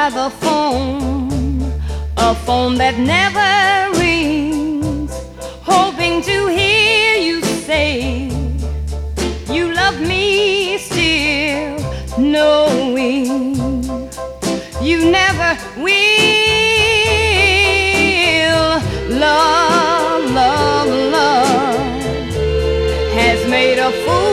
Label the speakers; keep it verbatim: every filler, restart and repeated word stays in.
Speaker 1: by the phone, a phone that never rings, hoping to hear you say you love me still, knowing you never will. Love, love, love has made a fool